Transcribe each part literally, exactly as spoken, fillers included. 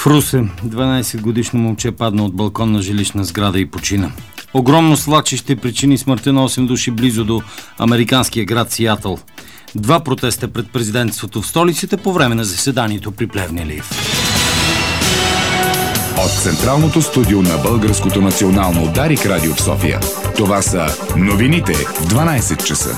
В Русе дванайсетгодишно момче падна от балкон на жилищна сграда и почина. Огромно свлачище причини смъртта на осем души близо до американския град Сиатъл. Два протеста пред президентството в столицата по време на заседанието при Плевнелиев. От Централното студио на Българското национално Дарик радио в София. Това са новините в дванайсет часа.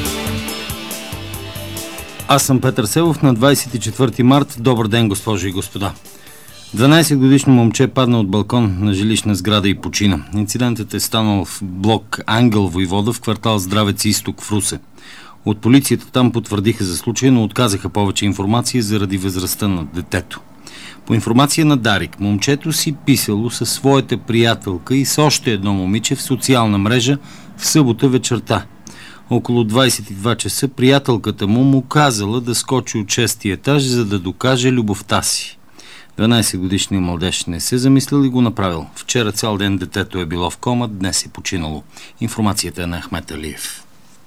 Аз съм Петър Селов. На двайсет и четвърти март. Добър ден, госпожи и господа. дванайсетгодишно момче падна от балкон на жилищна сграда и почина. Инцидентът е станал в блок Ангел Войвода в квартал Здравец изток в Русе. От полицията там потвърдиха за случая, но отказаха повече информация заради възрастта на детето. По информация на Дарик, момчето си писало със своята приятелка и с още едно момиче в социална мрежа в събота вечерта. Около двайсет и два часа приятелката му му казала да скочи от шестия етаж, за да докаже любовта си. дванайсетгодишният младеж не се замислил и го направил. Вчера цял ден детето е било в кома, днес е починало. Информацията е на Ахмет Алиев.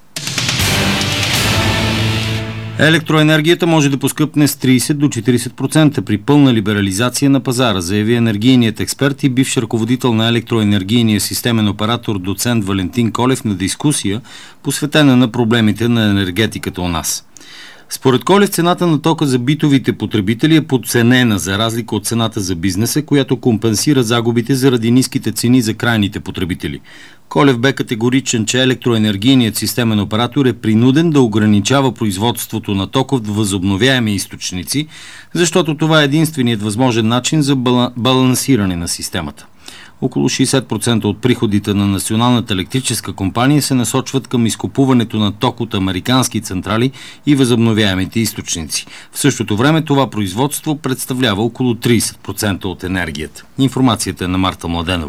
Електроенергията може да поскъпне с трийсет до четирийсет процента при пълна либерализация на пазара, заяви енергийният експерт и бивш ръководител на електроенергийния системен оператор доцент Валентин Колев на дискусия, посветена на проблемите на енергетиката у нас. Според Колев, цената на тока за битовите потребители е подценена за разлика от цената за бизнеса, която компенсира загубите заради ниските цени за крайните потребители. Колев бе категоричен, че електроенергийният системен оператор е принуден да ограничава производството на ток от възобновяеми източници, защото това е единственият възможен начин за балансиране на системата. Около шейсет процента от приходите на Националната електрическа компания се насочват към изкупуването на ток от американски централи и възобновяемите източници. В същото време това производство представлява около трийсет процента от енергията. Информацията е на Марта Младенова.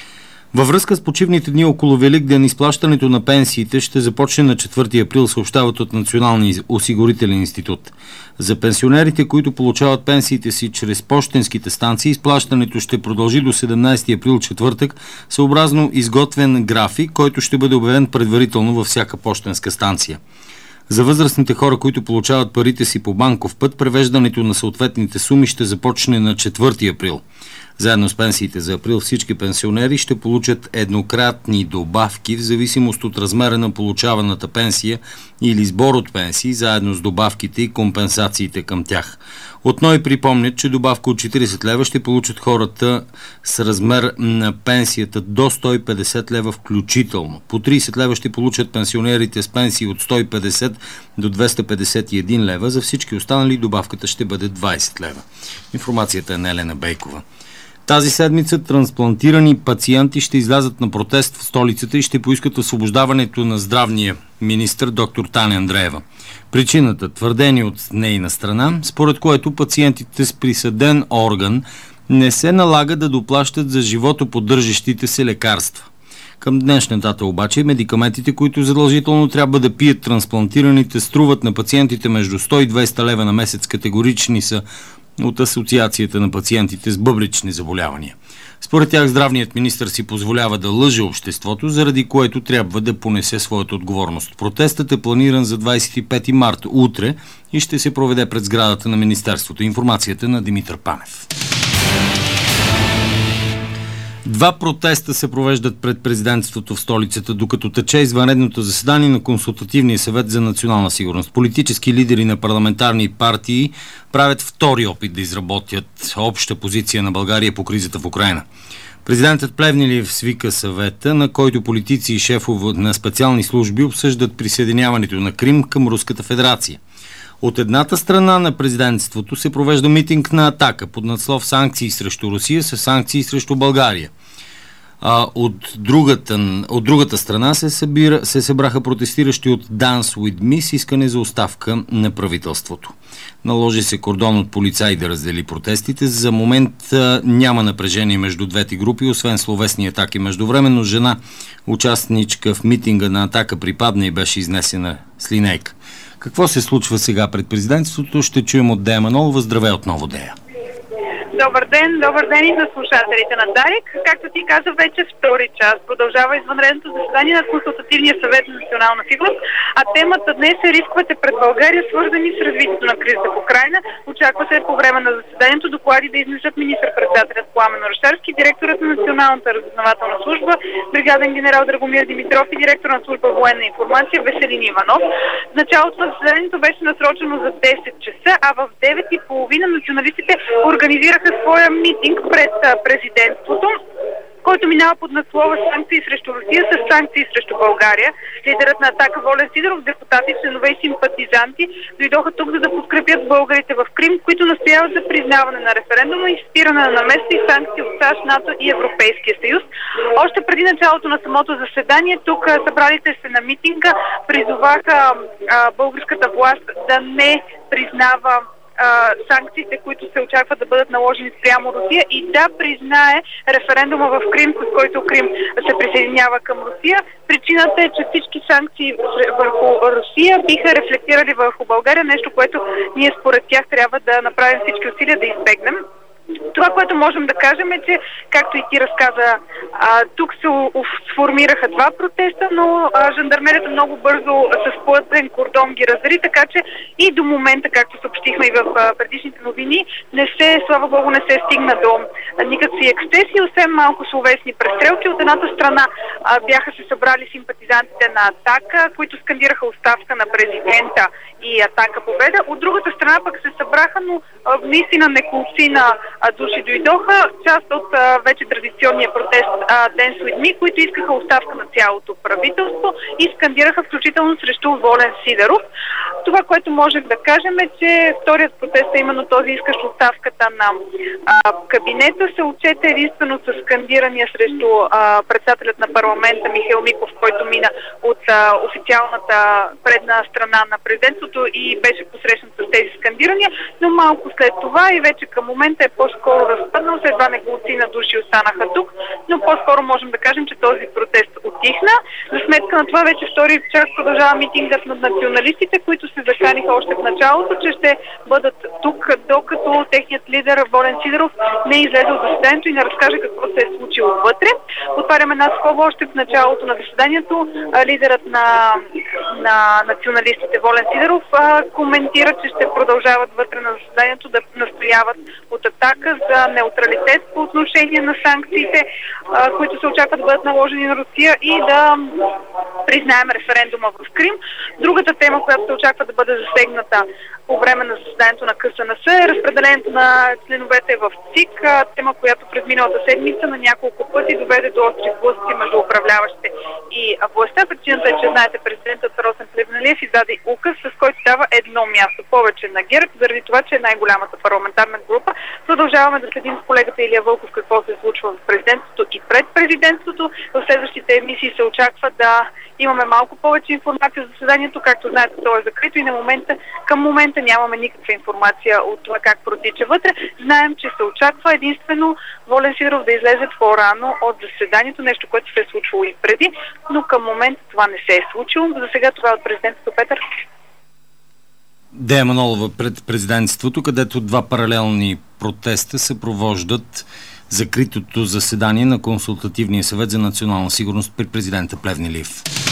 Във връзка с почивните дни около Великден, изплащането на пенсиите ще започне на четвърти април, съобщават от Националния осигурителен институт. За пенсионерите, които получават пенсиите си чрез пощенските станции, изплащането ще продължи до седемнайсети април, четвъртък, съобразно изготвен график, който ще бъде обявен предварително във всяка пощенска станция. За възрастните хора, които получават парите си по банков път, превеждането на съответните суми ще започне на четвърти април. Заедно с пенсиите за април всички пенсионери ще получат еднократни добавки в зависимост от размера на получаваната пенсия или сбор от пенсии, заедно с добавките и компенсациите към тях. От НОИ припомнят, че добавка от четирийсет лева ще получат хората с размер на пенсията до сто и петдесет лева включително. По трийсет лева ще получат пенсионерите с пенсии от сто и петдесет до двеста петдесет и един лева. За всички останали добавката ще бъде двайсет лева. Информацията е на Елена Бейкова. Тази седмица трансплантирани пациенти ще излязат на протест в столицата и ще поискат освобождаването на здравния министър доктор Таня Андреева. Причината, твърдени от нейна страна, според което пациентите с присъден орган не се налага да доплащат за животоподдържащите се лекарства. Към днешна дата обаче медикаментите, които задължително трябва да пият трансплантираните, струват на пациентите между сто и двеста лева на месец. Категорични са от Асоциацията на пациентите с бъбречни заболявания. Според тях здравният министър си позволява да лъже обществото, заради което трябва да понесе своята отговорност. Протестът е планиран за двайсет и пети март, утре, и ще се проведе пред сградата на министерството. Информацията на Димитър Панев. Два протеста се провеждат пред президентството в столицата, докато тече извънредното заседание на Консултативния съвет за национална сигурност. Политически лидери на парламентарни партии правят втори опит да изработят обща позиция на България по кризата в Украйна. Президентът Плевнелиев свика съвета, на който политици и шефове на специални служби обсъждат присъединяването на Крим към Руската федерация. От едната страна на президентството се провежда митинг на Атака под надслов "Санкции срещу Русия са санкции срещу България". А от другата, от другата страна се, събира, се събраха протестиращи от Dance with Me с искане за оставка на правителството. Наложи се кордон от полицаи да раздели протестите. За момент няма напрежение между двете групи, освен словесни атаки. Междувременно жена, участничка в митинга на Атака, припадна и беше изнесена с линейка. Какво се случва сега пред президентството? Ще чуем от Дея Манолова. Здравей отново, Дея. Добър ден, добър ден и на слушателите на Дарик. Както ти каза, вече втори час продължава извънредното заседание на Консултативния съвет за национална сигурност, а темата днес е рисковете пред България, свързани с развитието на кризата в Украйна. Очаква се по време на заседанието доклади да изнесат министър-председателят Пламен Орешарски, директорът на Националната разузнавателна служба, бригаден генерал Драгомир Димитров и директор на служба военна информация Веселин Иванов. Началото на заседанието беше насрочено за десет часа, а в девет и половина националистите организираха своя митинг пред президентството, който минава под надслова санкции срещу Русия с санкции срещу България. Лидерът на Атака Волен Сидеров, депутати, членове и симпатизанти дойдоха тук, за да подкрепят българите в Крим, които настояват за признаване на референдума и спиране на наместа и санкции от САЩ, НАТО и Европейския съюз. Още преди началото на самото заседание, тук събралите се на митинга призоваха а, българската власт да не признава санкциите, които се очакват да бъдат наложени спрямо Русия и да признае референдума в Крим, с който Крим се присъединява към Русия. Причината е, че всички санкции върху Русия биха рефлектирали върху България, нещо, което ние според тях трябва да направим всички усилия да избегнем. Това, което можем да кажем е, че, както и ти разказа, а, тук се сформираха два протеста, но а, жандармерията много бързо с плътен кордон ги раздели, така че и до момента, както съобщихме и в а, предишните новини, не се, слава Богу, не се стигна до а, никакви ексцесии, освен малко словесни престрелки. От едната страна а, бяха се събрали симпатизантите на Атака, които скандираха оставка на президента и Атака победа. От другата страна пък се събраха, но а, наистина неколцина души дойдоха, част от а, вече традиционния протест а, Dance with Me, които искаха оставка на цялото правителство и скандираха включително срещу Волен Сидеров. Това, което можем да кажем е, че вторият протест, е именно този искащ оставката на а, кабинета, се отчете единствено с скандирания срещу а, председателят на парламента Михаил Миков, който мина от а, официалната предна страна на президентството и беше посрещнат с тези скандирания, но малко след това и вече към момента е по-скоро разпаднал, след това неколци на души останаха тук, но по-скоро можем да кажем, че този протест отихна. За сметка на това вече втори час продължава митингът на националистите, които се заканиха още в началото, че ще бъдат тук, докато техният лидер Волен Сидеров не излезе от заседанието и не разкаже какво се е случило вътре. Отварям една скоба, още в началото на заседанието лидерът на, на националистите Волен Сидеров а, коментира, че ще продължават вътре на заседанието да настояват от Атака за неутралитет по отношение на санкциите, а, които се очакват да бъдат наложени на Русия и да признаем референдума в Крим. Другата тема, която се очаква да бъде засегната по време на заседанието на КСНС е разпределението на членовете в ЦИК, тема, която през миналата седмица на няколко пъти доведе до остри сблъсъци между управляващите и властта. Причината е, че знаете, президентът Росен Плевнелиев издаде указ, с който дава едно място повече на ГЕРБ, заради това, че е най-голямата парламентарна група. Продължаваме да следим с колегата Илия Вълков какво се случва в президентството и пред президентството. В следващите емисии се очаква да имаме малко повече информация за заседанието. Както знаете, то е закрито и на момента, към момента нямаме никаква информация от това как протича вътре. Знаем, че се очаква единствено Волен Сидеров да излезе по-рано от заседанието, нещо, което се е случвало и преди, но към момента това не се е случило. За сега това е от президентството. Петър. Дея Манолова пред президентството, където два паралелни протеста съпровождат закритото заседание на Консултативния съвет за национална сигурност при президента Плевнелиев.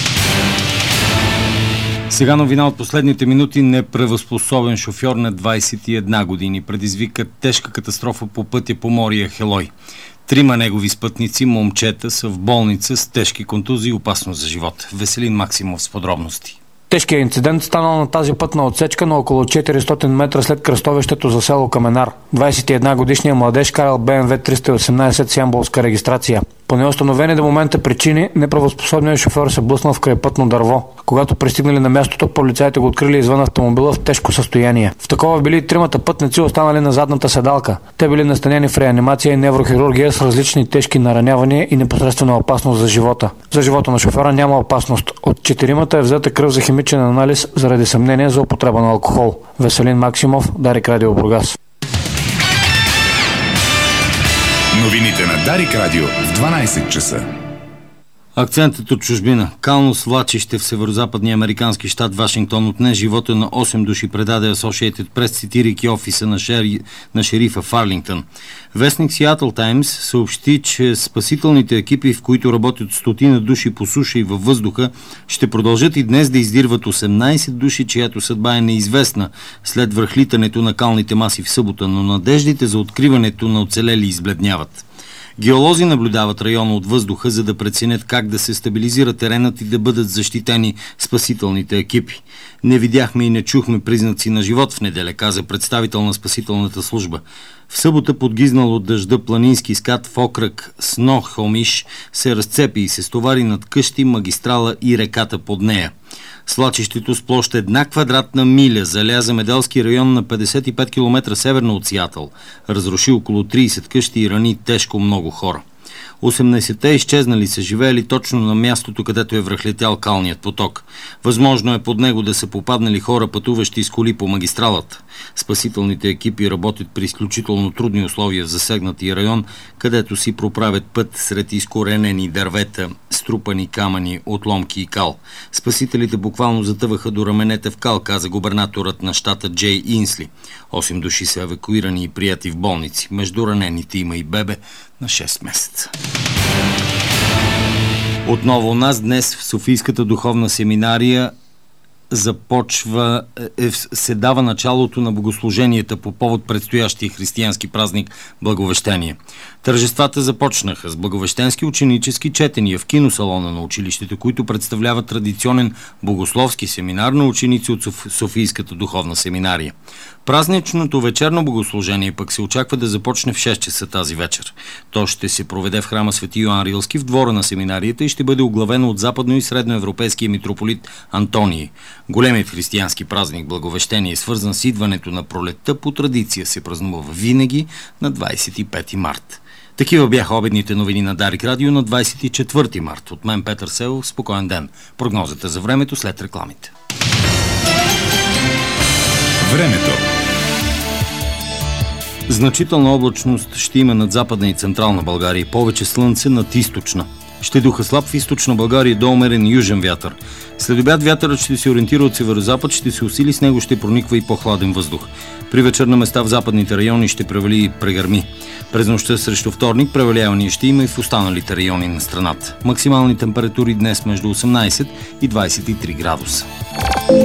Сега новина от последните минути. Неправоспособен шофьор на двадесет и една години предизвика тежка катастрофа по пътя Поморие – Ахелой. Трима негови спътници, момчета, са в болница с тежки контузии и опасност за живота. Веселин Максимов с подробности. Тежкият инцидент станал на тази пътна отсечка на около четиристотин метра след кръстовището за село Каменар. двадесет и една годишният младеж карал Б М В триста и осемнадесет с ямболска регистрация. По неустановени до момента причини, неправоспособният шофьор се блъснал в крайпътно дърво. Когато пристигнали на мястото, полицаите го открили извън автомобила в тежко състояние. В такова били и тримата пътници, останали на задната седалка. Те били настанени в реанимация и неврохирургия с различни тежки наранявания и непосредствена опасност за живота. За живота на шофьора няма опасност. От четиримата е взета кръв за химичен анализ заради съмнение за употреба на алкохол. Веселин Максимов, Дарик Радио Бургас. Новините на Дарик Радио в дванадесет часа. Акцентът от чужбина. Кално свлачище в северо-западния американски щат Вашингтон отне живота на осем души, предаде Associated Press, цитирайки офиса на, шери... на шерифа в Арлингтън. Вестник Seattle Times съобщи, че спасителните екипи, в които работят стотина души по суша и във въздуха, ще продължат и днес да издирват осемнайсет души, чиято съдба е неизвестна след връхлитането на калните маси в събота, но надеждите за откриването на оцелели избледняват. Геолози наблюдават района от въздуха, за да преценят как да се стабилизира теренът и да бъдат защитени спасителните екипи. Не видяхме и не чухме признаци на живот в неделя, каза представител на спасителната служба. В събота подгизнал от дъжда планински скат в окръг Снохомиш се разцепи и се стовари над къщи, магистрала и реката под нея. Свлачището с площ една квадратна миля заля земеделски район на петдесет и пет километра северно от Сиатъл. Разруши около трийсет къщи и рани тежко много хора. осемнайсетте изчезнали са живеели точно на мястото, където е връхлетял калният поток. Възможно е под него да са попаднали хора, пътуващи с коли по магистралата. Спасителните екипи работят при изключително трудни условия в засегнатия район, където си проправят път сред изкоренени дървета, струпани камъни, отломки и кал. Спасителите буквално затъваха до раменете в кал, каза губернаторът на щата Джей Инсли. Осем души са евакуирани и прияти в болници. Между ранените има и бебе на шест месеца. Отново у нас днес в Софийската духовна семинария започва, е, се дава началото на богослуженията по повод предстоящия християнски празник Благовещение. Тържествата започнаха с благовещенски ученически четения в киносалона на училището, които представляват традиционен богословски семинар на ученици от Софийската духовна семинария. Празничното вечерно богослужение пък се очаква да започне в шест часа тази вечер. То ще се проведе в храма Свети Йоан Рилски в двора на семинарията и ще бъде оглавено от западно и средноевропейския митрополит Антоний. Големият християнски празник Благовещение, свързан с идването на пролетта, по традиция се празнува винаги на двайсет и пети март. Такива бяха обедните новини на Дарик Радио на двайсет и четвърти март. От мен Петър Селов, спокоен ден. Прогнозата за времето след рекламите. Времето. Значителна облачност ще има над Западна и Централна България и повече слънце над Източна. Ще духа слаб в Източна България до умерен южен вятър. След обяд вятърът ще се ориентира от северозапад, ще се усили, с него ще прониква и по-хладен въздух. При вечер на места в западните райони ще превали и прегърми. През нощта срещу вторник превалявания ще има и в останалите райони на страната. Максимални температури днес между осемнайсет и двайсет и три градуса.